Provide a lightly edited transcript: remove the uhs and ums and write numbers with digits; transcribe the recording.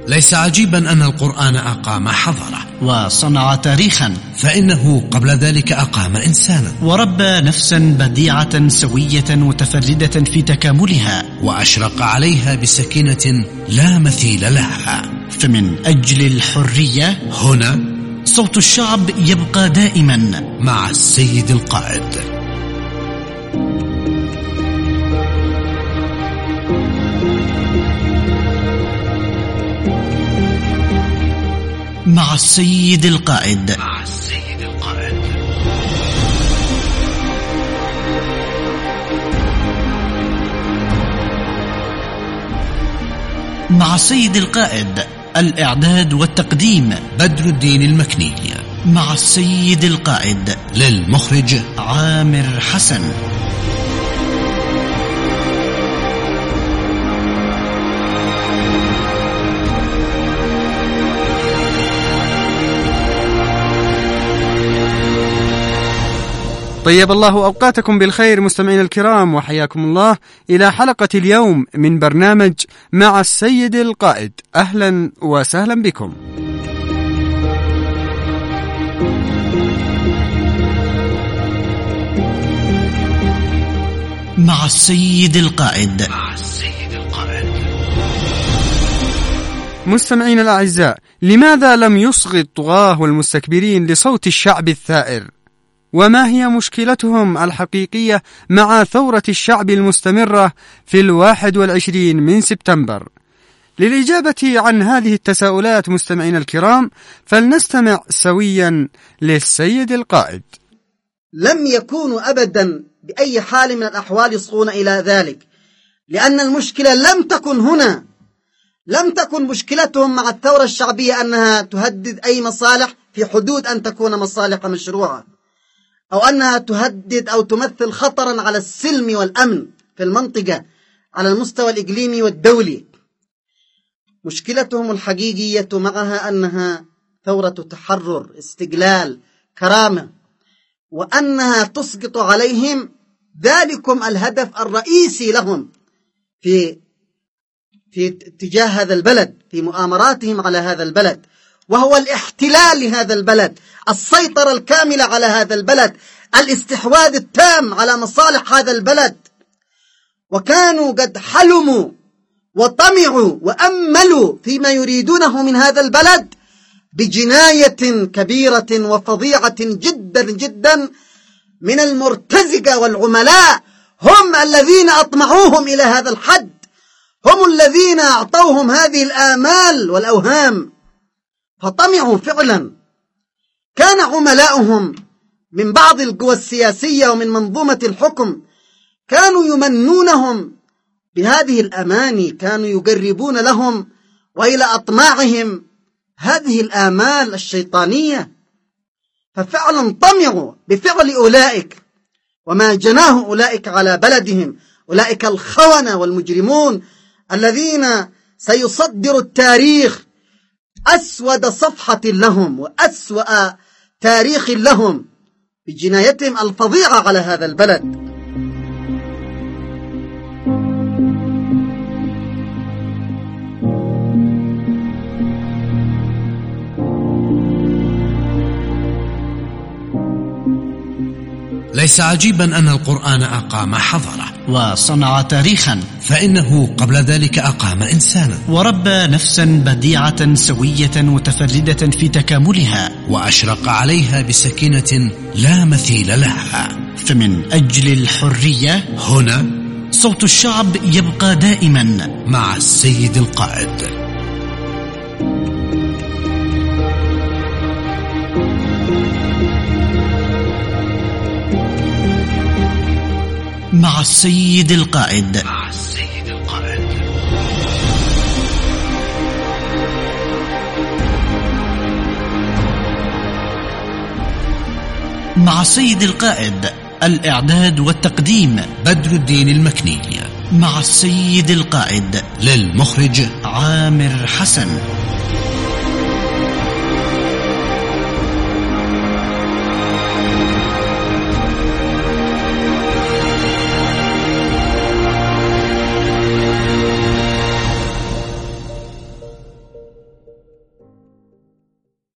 ليس عجيبا أن القرآن أقام حضارة وصنع تاريخا، فإنه قبل ذلك أقام إنسانا وربى نفسا بديعة سوية متفردة في تكاملها، وأشرق عليها بسكينة لا مثيل لها. فمن أجل الحرية هنا صوت الشعب يبقى دائما مع السيد القائد. مع السيد القائد. مع السيد القائد. مع السيد القائد. الإعداد والتقديم بدر الدين المكني. مع السيد القائد. للمخرج عامر حسن. طيب الله أوقاتكم بالخير مستمعين الكرام، وحياكم الله إلى حلقة اليوم من برنامج مع السيد القائد. أهلا وسهلا بكم. مع السيد القائد. مع السيد القائد. مستمعين الأعزاء، لماذا لم يصغي الطغاة والمستكبرين لصوت الشعب الثائر؟ وما هي مشكلتهم الحقيقية مع ثورة الشعب المستمرة في 21 من سبتمبر؟ للإجابة عن هذه التساؤلات مستمعين الكرام، فلنستمع سويا للسيد القائد. لم يكونوا أبدا بأي حال من الأحوال يصغون إلى ذلك، لأن المشكلة لم تكن هنا. لم تكن مشكلتهم مع الثورة الشعبية أنها تهدد أي مصالح في حدود أن تكون مصالح مشروعة، أو أنها تهدد أو تمثل خطرا على السلم والأمن في المنطقة على المستوى الإقليمي والدولي. مشكلتهم الحقيقية معها أنها ثورة تحرر، استقلال، كرامة، وأنها تسقط عليهم ذلكم الهدف الرئيسي لهم في اتجاه هذا البلد، في مؤامراتهم على هذا البلد، وهو الاحتلال لهذا البلد، السيطرة الكاملة على هذا البلد، الاستحواذ التام على مصالح هذا البلد. وكانوا قد حلموا وطمعوا وأملوا فيما يريدونه من هذا البلد بجناية كبيرة وفظيعة جدا جدا من المرتزقة والعملاء. هم الذين أطمعوهم إلى هذا الحد، هم الذين أعطوهم هذه الآمال والأوهام، فطمعوا فعلا. كان عملاؤهم من بعض القوى السياسية ومن منظومة الحكم كانوا يمنونهم بهذه الأماني، كانوا يقربون لهم وإلى أطماعهم هذه الآمال الشيطانية، ففعلا طمعوا بفعل أولئك وما جناه أولئك على بلدهم، أولئك الخونة والمجرمون الذين سيصدر التاريخ أسود صفحة لهم وأسوأ تاريخ لهم بجنايتهم الفظيعة على هذا البلد. ليس عجيبا أن القرآن أقام حضارة وصنع تاريخا، فإنه قبل ذلك أقام إنسانا وربى نفسا بديعة سوية متفردة في تكاملها، وأشرق عليها بسكينة لا مثيل لها. فمن أجل الحرية هنا صوت الشعب يبقى دائما مع السيد القائد. مع السيد القائد. مع السيد القائد. مع السيد القائد. الإعداد والتقديم بدر الدين المكني. مع السيد القائد. للمخرج عامر حسن.